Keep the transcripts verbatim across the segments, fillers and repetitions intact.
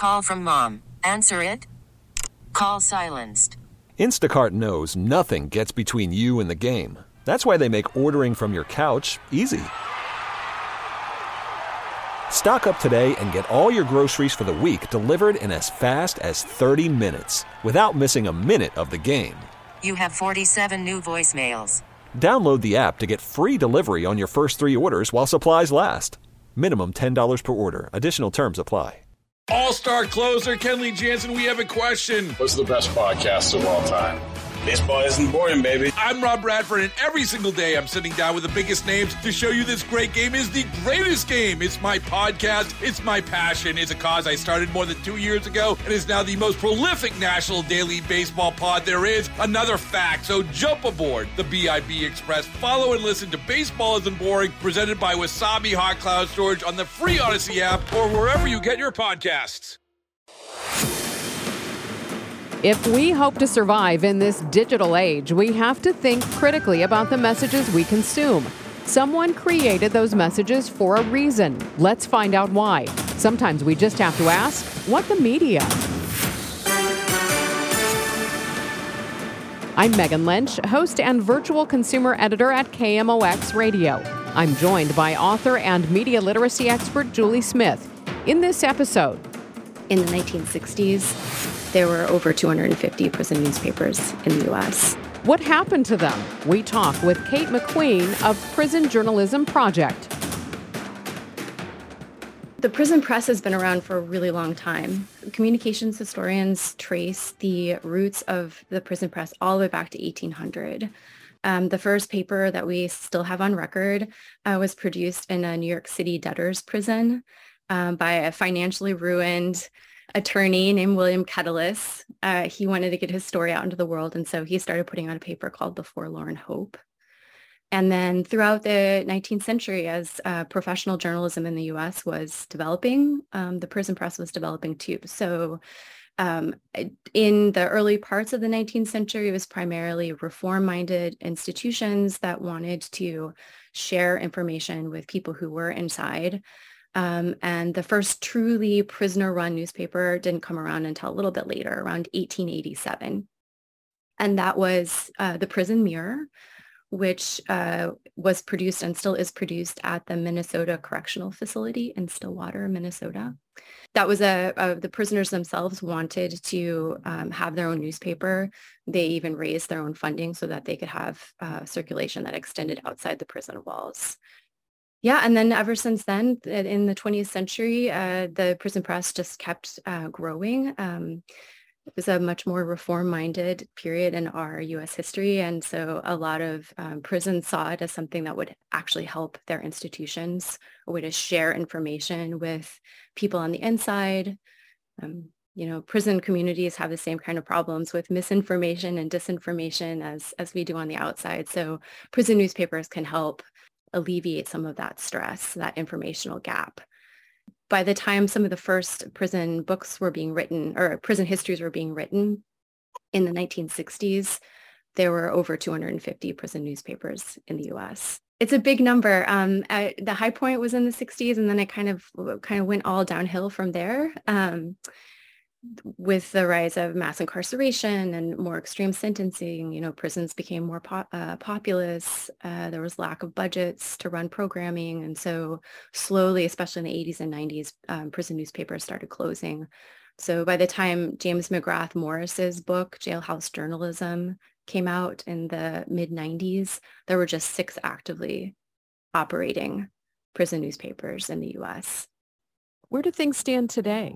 Call from mom. Answer it. Call silenced. Instacart knows nothing gets between you and the game. That's why they make ordering from your couch easy. Stock up today and get all your groceries for the week delivered in as fast as thirty minutes without missing a minute of the game. You have forty-seven new voicemails. Download the app to get free delivery on your first three orders while supplies last. Minimum ten dollars per order. Additional terms apply. All-star closer Kenley Jansen, we have a question. What's the best podcast of all time? Baseball isn't boring, baby. I'm Rob Bradford, and every single day I'm sitting down with the biggest names to show you this great game is the greatest game. It's my podcast. It's my passion. It's a cause I started more than two years ago and is now the most prolific national daily baseball pod there is. Another fact, so jump aboard the B I B Express. Follow and listen to Baseball Isn't Boring, presented by Wasabi Hot Cloud Storage on the free Odyssey app or wherever you get your podcasts. If we hope to survive in this digital age, we have to think critically about the messages we consume. Someone created those messages for a reason. Let's find out why. Sometimes we just have to ask, what the media? I'm Megan Lynch, host and virtual consumer editor at K M O X Radio. I'm joined by author and media literacy expert Julie Smith. In this episode, in the nineteen sixties, there were over two hundred fifty prison newspapers in the U S. What happened to them? We talk with Kate McQueen of Prison Journalism Project. The prison press has been around for a really long time. Communications historians trace the roots of the prison press all the way back to eighteen hundred. Um, the first paper that we still have on record uh, was produced in a New York City debtor's prison um, by a financially ruined attorney named William Ketelis. Uh, he wanted to get his story out into the world, and so he started putting out a paper called The Forlorn Hope. And then throughout the nineteenth century, as uh, professional journalism in the U S was developing, um, the prison press was developing too. So um, in the early parts of the nineteenth century, it was primarily reform-minded institutions that wanted to share information with people who were inside. Um, and the first truly prisoner-run newspaper didn't come around until a little bit later, around eighteen eighty-seven. And that was uh, the Prison Mirror, which uh, was produced and still is produced at the Minnesota Correctional Facility in Stillwater, Minnesota. That was a, a the prisoners themselves wanted to um, have their own newspaper. They even raised their own funding so that they could have uh, circulation that extended outside the prison walls. Yeah, and then ever since then, in the twentieth century, uh, the prison press just kept uh, growing. Um, it was a much more reform-minded period in our U S history, and so a lot of um, prisons saw it as something that would actually help their institutions, a way to share information with people on the inside. Um, you know, prison communities have the same kind of problems with misinformation and disinformation as, as we do on the outside. So prison newspapers can help alleviate some of that stress, that informational gap. By the time some of the first prison books were being written, or prison histories were being written in the nineteen sixties, there were over two hundred fifty prison newspapers in the U S. It's a big number. Um, I, the high point was in the sixties, and then it kind of kind of went all downhill from there. Um, with the rise of mass incarceration and more extreme sentencing, you know, prisons became more po- uh, populous. Uh, there was lack of budgets to run programming. And so slowly, especially in the eighties and nineties, um, prison newspapers started closing. So by the time James McGrath Morris's book, Jailhouse Journalism, came out in the mid nineties, there were just six actively operating prison newspapers in the U S. Where do things stand today?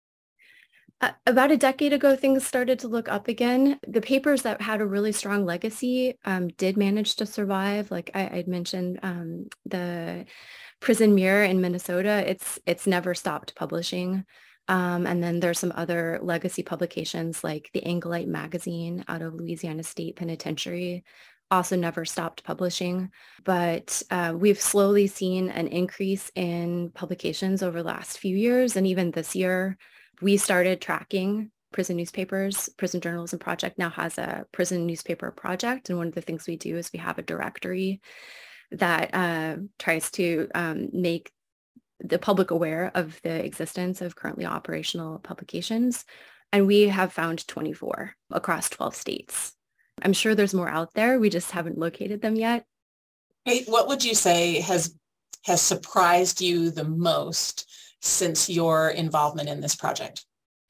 Uh, about a decade ago, things started to look up again. The papers that had a really strong legacy um, did manage to survive. Like I, I'd mentioned, um, the Prison Mirror in Minnesota, it's it's never stopped publishing. Um, and then there's some other legacy publications like the Angelite Magazine out of Louisiana State Penitentiary, also never stopped publishing. But uh, we've slowly seen an increase in publications over the last few years. And even this year, we started tracking prison newspapers. Prison Journalism Project now has a prison newspaper project. And one of the things we do is we have a directory that uh, tries to um, make the public aware of the existence of currently operational publications. And we have found twenty-four across twelve states. I'm sure there's more out there. We just haven't located them yet. Kate, what would you say has has surprised you the most since your involvement in this project?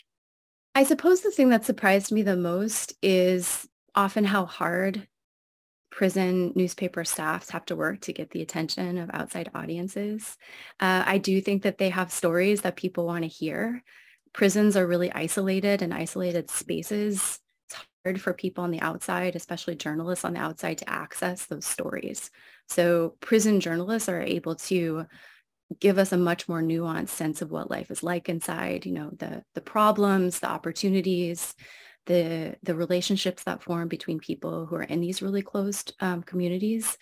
I suppose the thing that surprised me the most is often how hard prison newspaper staffs have to work to get the attention of outside audiences. Uh, I do think that they have stories that people want to hear. Prisons are really isolated and isolated spaces. It's hard for people on the outside, especially journalists on the outside, to access those stories. So prison journalists are able to give us a much more nuanced sense of what life is like inside, you know, the the problems, the opportunities, the the relationships that form between people who are in these really closed um, communities.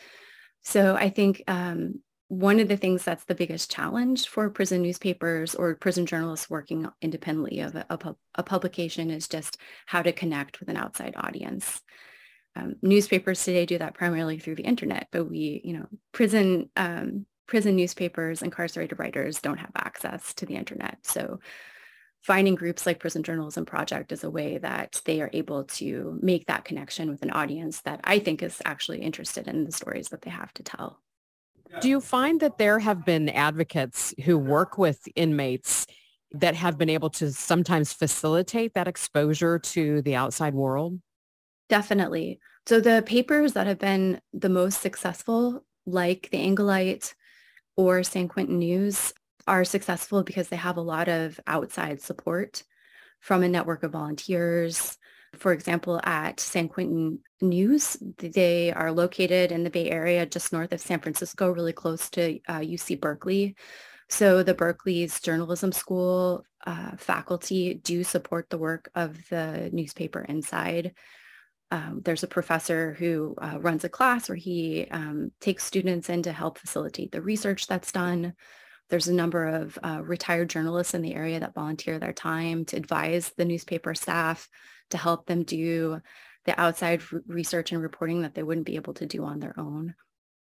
So I think um, one of the things that's the biggest challenge for prison newspapers or prison journalists working independently of a, a, a publication is just how to connect with an outside audience. Um, newspapers today do that primarily through the internet, but we, you know, prison um, prison newspapers, incarcerated writers don't have access to the internet. So finding groups like Prison Journalism Project is a way that they are able to make that connection with an audience that I think is actually interested in the stories that they have to tell. Do you find that there have been advocates who work with inmates that have been able to sometimes facilitate that exposure to the outside world? Definitely. So the papers that have been the most successful, like the Angellite or San Quentin News, are successful because they have a lot of outside support from a network of volunteers. For example, at San Quentin News, they are located in the Bay Area, just north of San Francisco, really close to uh, U C Berkeley. So the Berkeley's journalism school uh, faculty do support the work of the newspaper inside. Um, there's a professor who uh, runs a class where he um, takes students in to help facilitate the research that's done. There's a number of uh, retired journalists in the area that volunteer their time to advise the newspaper staff, to help them do the outside r- research and reporting that they wouldn't be able to do on their own.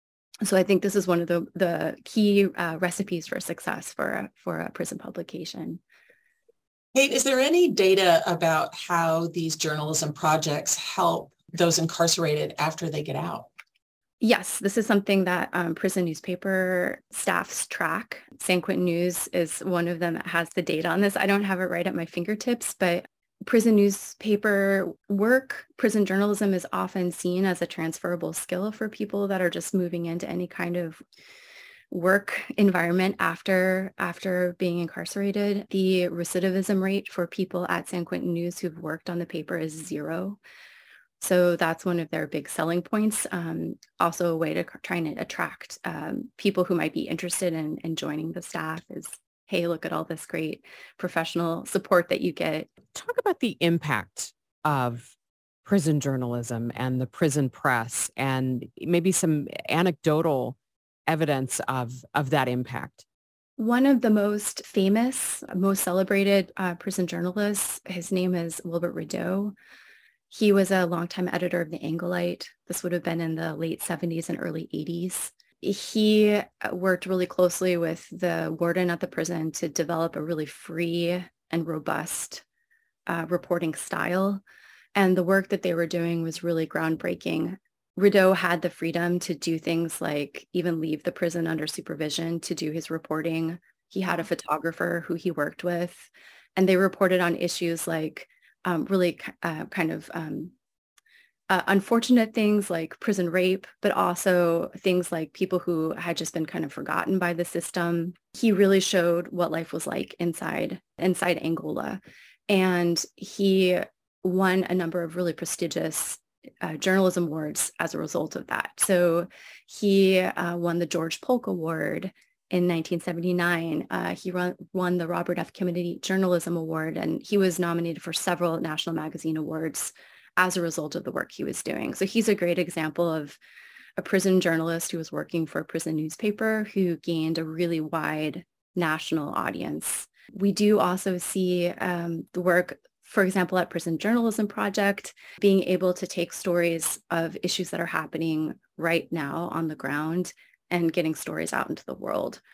So I think this is one of the, the key uh, recipes for success for a, for a prison publication. Kate, is there any data about how these journalism projects help those incarcerated after they get out? Yes, this is something that um, prison newspaper staffs track. San Quentin News is one of them that has the data on this. I don't have it right at my fingertips, but prison newspaper work, prison journalism is often seen as a transferable skill for people that are just moving into any kind of work environment after after being incarcerated. The recidivism rate for people at San Quentin News who've worked on the paper is zero. So that's one of their big selling points. Um, also a way to try and attract um, people who might be interested in, in joining the staff is, hey, look at all this great professional support that you get. Talk about the impact of prison journalism and the prison press and maybe some anecdotal evidence of, of that impact. One of the most famous, most celebrated uh, prison journalists, his name is Wilbert Rideau. He was a longtime editor of the Angellite. This would have been in the late seventies and early eighties. He worked really closely with the warden at the prison to develop a really free and robust uh, reporting style. And the work that they were doing was really groundbreaking. Rideau had the freedom to do things like even leave the prison under supervision to do his reporting. He had a photographer who he worked with, and they reported on issues like um, really uh, kind of um, uh, unfortunate things like prison rape, but also things like people who had just been kind of forgotten by the system. He really showed what life was like inside, inside Angola. And he won a number of really prestigious Uh, journalism awards as a result of that. So he uh, won the George Polk Award in nineteen seventy-nine. Uh, he run, won the Robert F. Kennedy Journalism Award, and he was nominated for several National Magazine Awards as a result of the work he was doing. So he's a great example of a prison journalist who was working for a prison newspaper who gained a really wide national audience. We do also see um, the work, for example, at Prison Journalism Project, being able to take stories of issues that are happening right now on the ground and getting stories out into the world.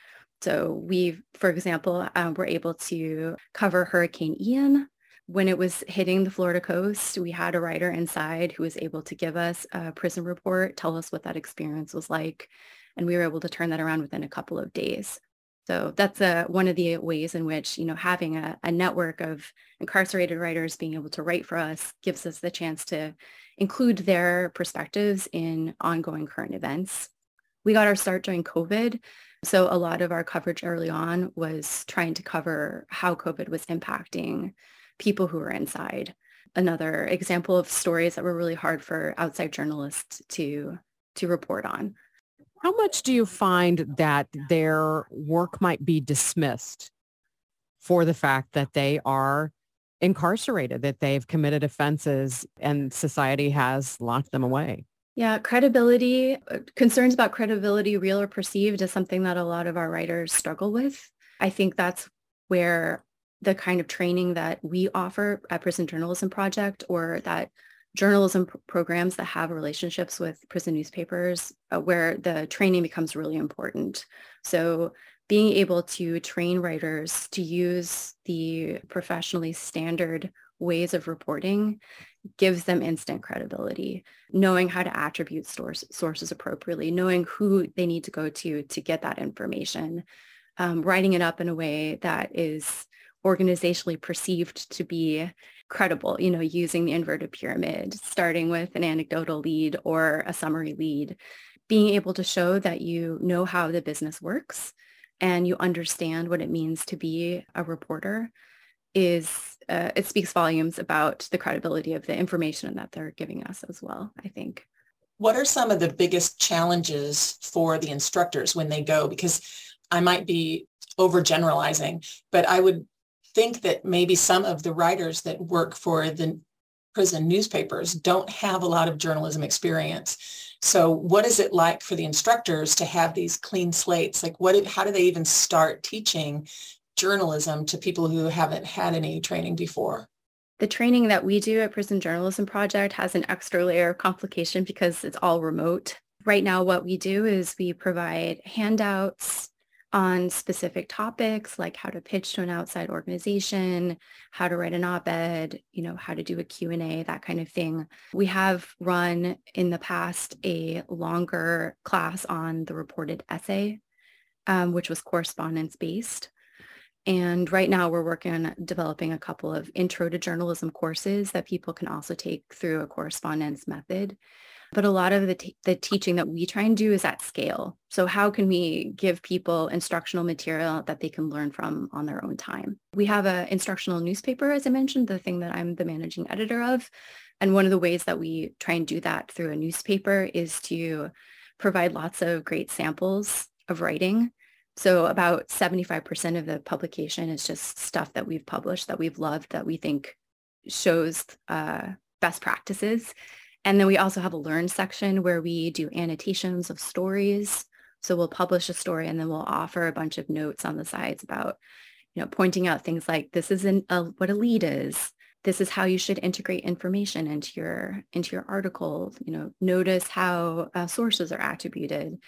So we, for example, um, were able to cover Hurricane Ian. When it was hitting the Florida coast, we had a writer inside who was able to give us a prison report, tell us what that experience was like. And we were able to turn that around within a couple of days. So that's a, one of the ways in which, you know, having a, a network of incarcerated writers being able to write for us gives us the chance to include their perspectives in ongoing current events. We got our start during COVID. So a lot of our coverage early on was trying to cover how COVID was impacting people who were inside. Another example of stories that were really hard for outside journalists to, to report on. How much do you find that their work might be dismissed for the fact that they are incarcerated, that they've committed offenses and society has locked them away? Yeah, credibility, concerns about credibility, real or perceived, is something that a lot of our writers struggle with. I think that's where the kind of training that we offer at Prison Journalism Project, or that journalism pr- programs that have relationships with prison newspapers, uh, where the training becomes really important. So being able to train writers to use the professionally standard ways of reporting gives them instant credibility, knowing how to attribute source, sources appropriately, knowing who they need to go to to get that information, um, writing it up in a way that is organizationally perceived to be credible, you know, using the inverted pyramid, starting with an anecdotal lead or a summary lead, being able to show that you know how the business works and you understand what it means to be a reporter is, uh, it speaks volumes about the credibility of the information that they're giving us as well, I think. What are some of the biggest challenges for the instructors when they go? Because I might be overgeneralizing, but I would think that maybe some of the writers that work for the prison newspapers don't have a lot of journalism experience. So what is it like for the instructors to have these clean slates? Like what, how do they even start teaching journalism to people who haven't had any training before? The training that we do at Prison Journalism Project has an extra layer of complication because it's all remote. Right now, what we do is we provide handouts on specific topics, like how to pitch to an outside organization, how to write an op-ed, you know, how to do a Q and A, that kind of thing. We have run in the past a longer class on the reported essay, um, which was correspondence-based. And right now we're working on developing a couple of intro to journalism courses that people can also take through a correspondence method. But a lot of the, t- the teaching that we try and do is at scale. So how can we give people instructional material that they can learn from on their own time? We have an instructional newspaper, as I mentioned, the thing that I'm the managing editor of. And one of the ways that we try and do that through a newspaper is to provide lots of great samples of writing. So about seventy-five percent of the publication is just stuff that we've published, that we've loved, that we think shows uh, best practices. And then we also have a learn section where we do annotations of stories. So we'll publish a story and then we'll offer a bunch of notes on the sides about, you know, pointing out things like this is an, a, what a lead is. This is how you should integrate information into your into your article. You know, notice how uh, sources are attributed.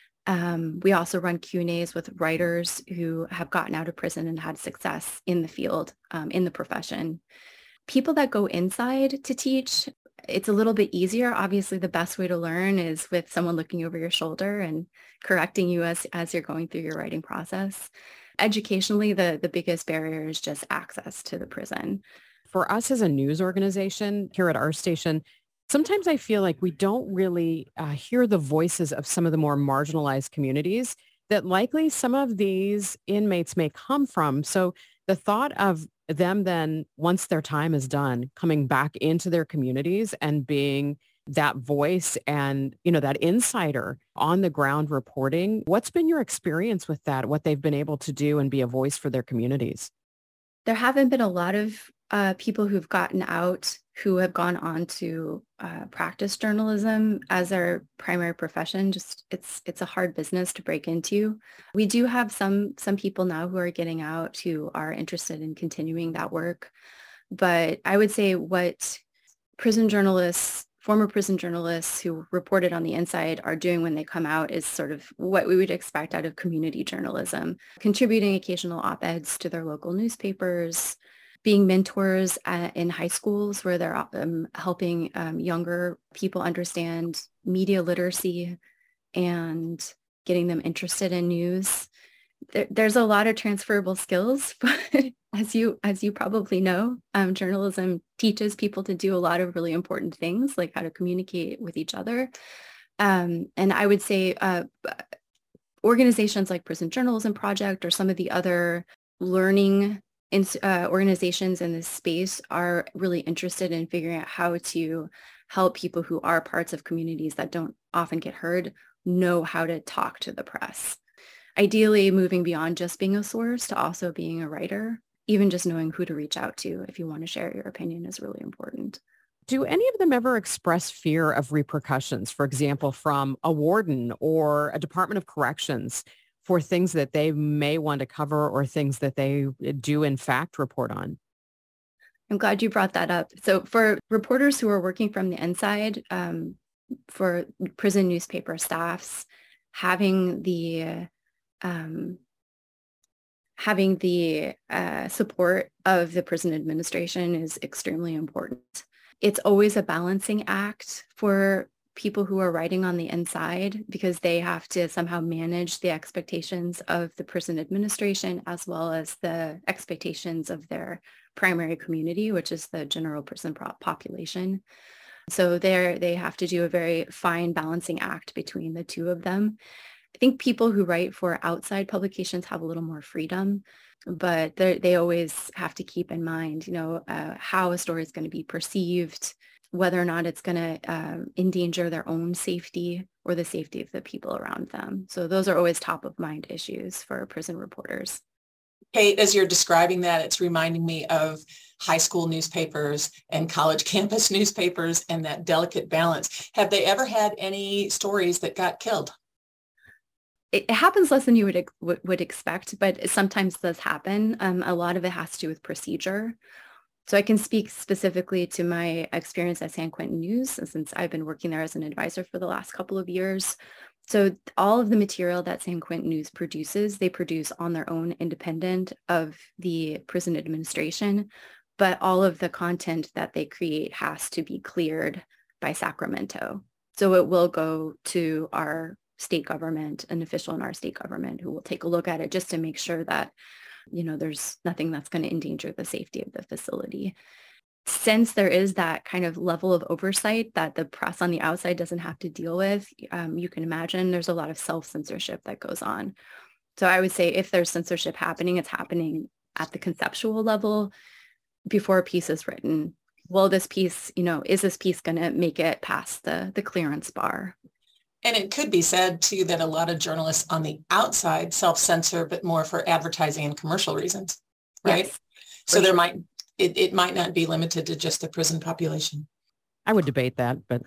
Um, we also run Q and A's with writers who have gotten out of prison and had success in the field, um, in the profession. People that go inside to teach, it's a little bit easier. Obviously, the best way to learn is with someone looking over your shoulder and correcting you as, as you're going through your writing process. Educationally, the, the biggest barrier is just access to the prison. For us as a news organization here at our station, sometimes I feel like we don't really uh, hear the voices of some of the more marginalized communities that likely some of these inmates may come from. So the thought of them then, once their time is done, coming back into their communities and being that voice and, you know, that insider on the ground reporting, what's been your experience with that, what they've been able to do and be a voice for their communities? There haven't been a lot of uh, people who've gotten out who have gone on to uh, practice journalism as their primary profession. Just it's it's a hard business to break into. We do have some some people now who are getting out who are interested in continuing that work. But I would say what prison journalists former prison journalists who reported on the inside are doing when they come out is sort of what we would expect out of community journalism, contributing occasional op-eds to their local newspapers, being mentors uh, in high schools where they're um, helping um, younger people understand media literacy and getting them interested in news. There, there's a lot of transferable skills, but as you as you probably know, um, journalism teaches people to do a lot of really important things, like how to communicate with each other. Um, and I would say uh, organizations like Prison Journalism Project or some of the other learning in, uh, organizations in this space are really interested in figuring out how to help people who are parts of communities that don't often get heard know how to talk to the press. Ideally, moving beyond just being a source to also being a writer, even just knowing who to reach out to if you want to share your opinion is really important. Do any of them ever express fear of repercussions, for example, from a warden or a Department of Corrections for things that they may want to cover or things that they do in fact report on? I'm glad you brought that up. So for reporters who are working from the inside, um, for prison newspaper staffs, having the um, having the uh, support of the prison administration is extremely important. It's always a balancing act for people who are writing on the inside because they have to somehow manage the expectations of the prison administration as well as the expectations of their primary community, which is the general prison population. So they they have to do a very fine balancing act between the two of them. I think people who write for outside publications have a little more freedom, but they always have to keep in mind, you know, uh, how a story is going to be perceived, whether or not it's going to uh, endanger their own safety or the safety of the people around them. So those are always top of mind issues for prison reporters. Kate, as you're describing that, it's reminding me of high school newspapers and college campus newspapers and that delicate balance. Have they ever had any stories that got killed? It happens less than you would would expect, but it sometimes does happen. Um, a lot of it has to do with procedure. So I can speak specifically to my experience at San Quentin News, since I've been working there as an advisor for the last couple of years. So all of the material that San Quentin News produces, they produce on their own independent of the prison administration, but all of the content that they create has to be cleared by Sacramento. So it will go to our state government, an official in our state government who will take a look at it just to make sure that, you know, there's nothing that's going to endanger the safety of the facility. Since there is that kind of level of oversight that the press on the outside doesn't have to deal with, um, you can imagine there's a lot of self-censorship that goes on. So I would say if there's censorship happening, it's happening at the conceptual level before a piece is written. Will this piece, you know, is this piece going to make it past the, the clearance bar? And it could be said, too, that a lot of journalists on the outside self-censor, but more for advertising and commercial reasons, right? Yes, so there sure. might it, it might not be limited to just the prison population. I would debate that, but...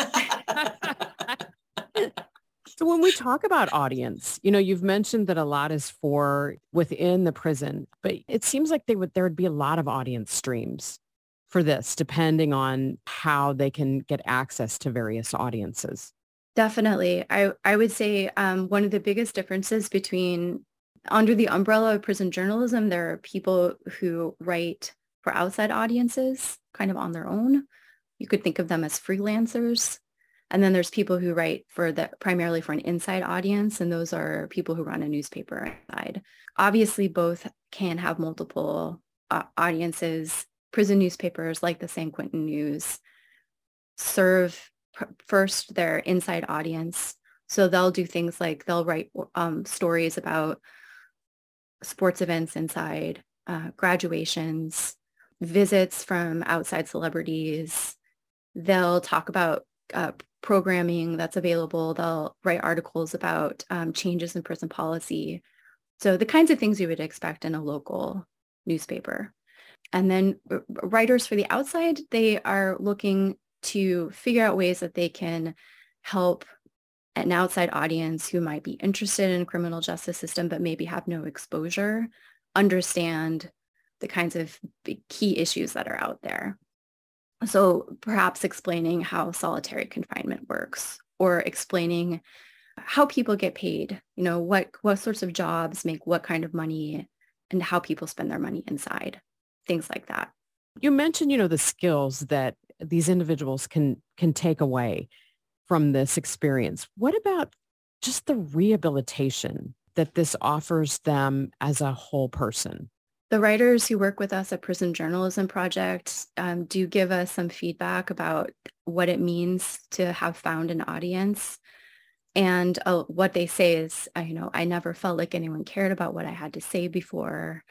So when we talk about audience, you know, you've mentioned that a lot is for within the prison, but it seems like they would there would be a lot of audience streams for this, depending on how they can get access to various audiences. Definitely. I, I would say um, one of the biggest differences between under the umbrella of prison journalism, there are people who write for outside audiences kind of on their own. You could think of them as freelancers. And then there's people who write for the primarily for an inside audience. And those are people who run a newspaper inside. Obviously, both can have multiple uh, audiences. Prison newspapers like the San Quentin News serve first their inside audience. So they'll do things like they'll write um, stories about sports events inside, uh, graduations, visits from outside celebrities. They'll talk about uh, programming that's available. They'll write articles about um, changes in prison policy. So the kinds of things you would expect in a local newspaper. And then writers for the outside, they are looking to figure out ways that they can help an outside audience who might be interested in the criminal justice system, but maybe have no exposure, understand the kinds of key issues that are out there. So perhaps explaining how solitary confinement works, or explaining how people get paid, you know, what, what sorts of jobs make what kind of money, and how people spend their money inside, things like that. You mentioned, you know, the skills that these individuals can can take away from this experience. What about just the rehabilitation that this offers them as a whole person? The writers who work with us at Prison Journalism Project um, do give us some feedback about what it means to have found an audience. And uh, what they say is, uh, you know, I never felt like anyone cared about what I had to say before.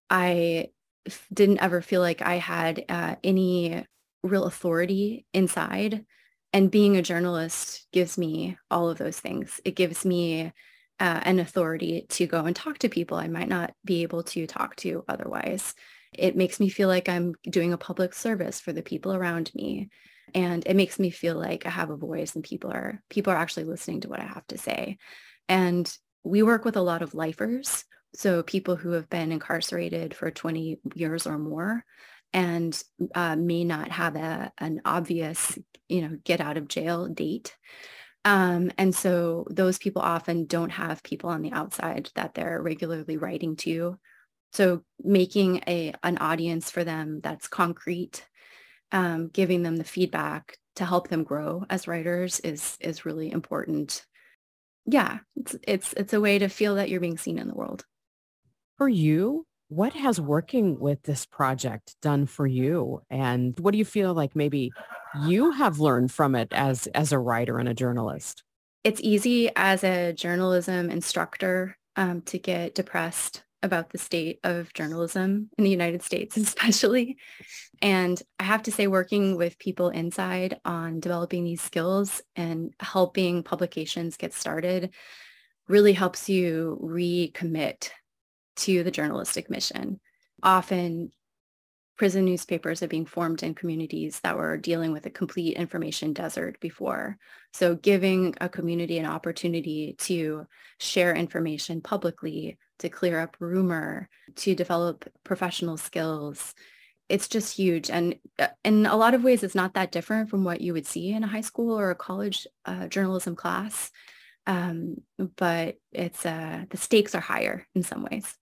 I f- didn't ever feel like I had uh, any real authority inside. And being a journalist gives me all of those things. It gives me uh, an authority to go and talk to people I might not be able to talk to otherwise. It makes me feel like I'm doing a public service for the people around me. And it makes me feel like I have a voice and people are people are actually listening to what I have to say. And we work with a lot of lifers, so people who have been incarcerated for twenty years or more and uh, may not have a, an obvious, you know, get out of jail date. Um, and so those people often don't have people on the outside that they're regularly writing to. So making a an audience for them that's concrete, um, giving them the feedback to help them grow as writers is is really important. Yeah, it's it's it's a way to feel that you're being seen in the world. For you, what has working with this project done for you? And what do you feel like maybe you have learned from it as as a writer and a journalist? It's easy as a journalism instructor um, to get depressed about the state of journalism in the United States, especially. And I have to say, working with people inside on developing these skills and helping publications get started really helps you recommit to the journalistic mission. Often, prison newspapers are being formed in communities that were dealing with a complete information desert before. So giving a community an opportunity to share information publicly, to clear up rumor, to develop professional skills, it's just huge. And in a lot of ways, it's not that different from what you would see in a high school or a college uh, journalism class. Um, but it's uh, the stakes are higher in some ways.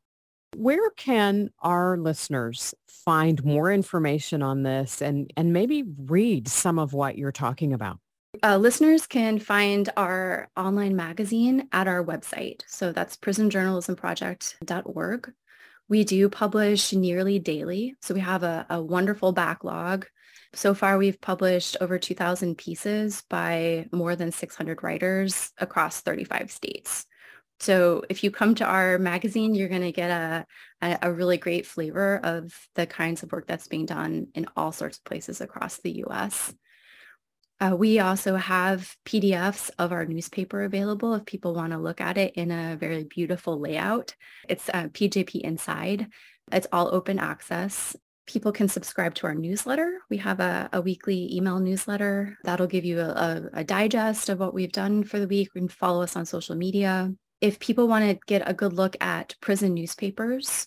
Where can our listeners find more information on this and, and maybe read some of what you're talking about? Uh, listeners can find our online magazine at our website. So that's prison journalism project dot org. We do publish nearly daily. So we have a, a wonderful backlog. So far, we've published over two thousand pieces by more than six hundred writers across thirty-five states. So if you come to our magazine, you're going to get a, a, a really great flavor of the kinds of work that's being done in all sorts of places across the U S. Uh, we also have P D Fs of our newspaper available if people want to look at it in a very beautiful layout. It's uh, P J P Inside. It's all open access. People can subscribe to our newsletter. We have a, a weekly email newsletter that'll give you a, a, a digest of what we've done for the week. You can follow us on social media. If people want to get a good look at prison newspapers,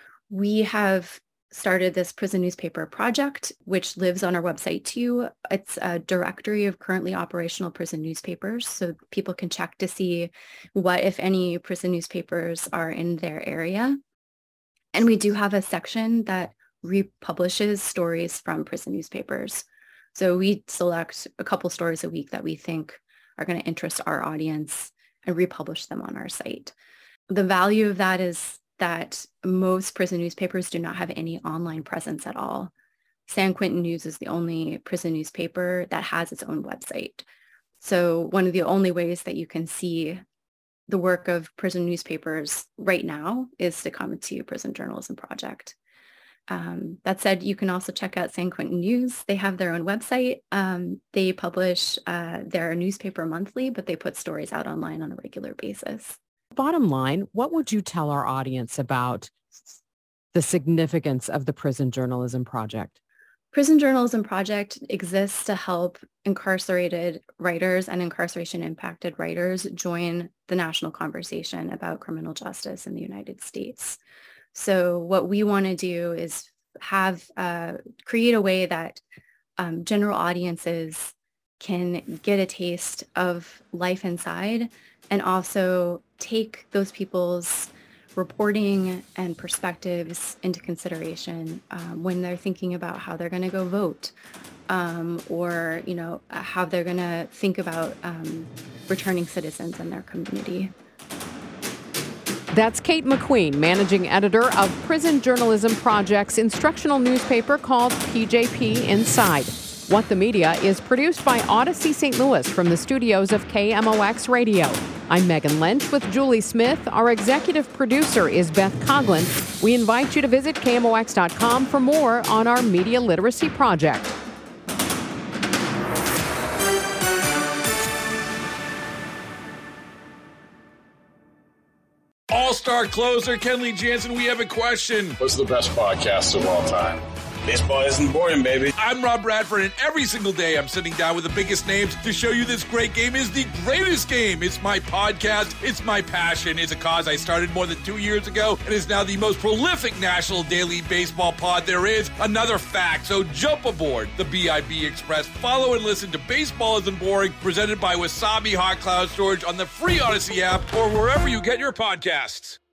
we have started this prison newspaper project, which lives on our website too. It's a directory of currently operational prison newspapers, so people can check to see what, if any, prison newspapers are in their area. And we do have a section that republishes stories from prison newspapers. So we select a couple stories a week that we think are going to interest our audience and republish them on our site. The value of that is that most prison newspapers do not have any online presence at all. San Quentin News is the only prison newspaper that has its own website. So one of the only ways that you can see the work of prison newspapers right now is to come to Prison Journalism Project. Um, that said, you can also check out San Quentin News. They have their own website. Um, they publish uh, their newspaper monthly, but they put stories out online on a regular basis. Bottom line, what would you tell our audience about the significance of the Prison Journalism Project? Prison Journalism Project exists to help incarcerated writers and incarceration-impacted writers join the national conversation about criminal justice in the United States. So what we want to do is have uh, create a way that um, general audiences can get a taste of life inside and also take those people's reporting and perspectives into consideration um, when they're thinking about how they're going to go vote um, or, you know, how they're going to think about um, returning citizens in their community. That's Kate McQueen, managing editor of Prison Journalism Project's instructional newspaper called P J P Inside. What the Media is produced by Odyssey Saint Louis from the studios of K M O X Radio. I'm Megan Lynch with Julie Smith. Our executive producer is Beth Coughlin. We invite you to visit K M O X dot com for more on our media literacy project. All-star closer Kenley Jansen, we have a question. What's the best podcast of all time? Baseball isn't boring, baby. I'm Rob Bradford, and every single day I'm sitting down with the biggest names to show you this great game is the greatest game. It's my podcast. It's my passion. It's a cause I started more than two years ago and is now the most prolific national daily baseball pod there is. Another fact, so jump aboard the B I B Express. Follow and listen to Baseball Isn't Boring, presented by Wasabi Hot Cloud Storage on the free Odyssey app or wherever you get your podcasts.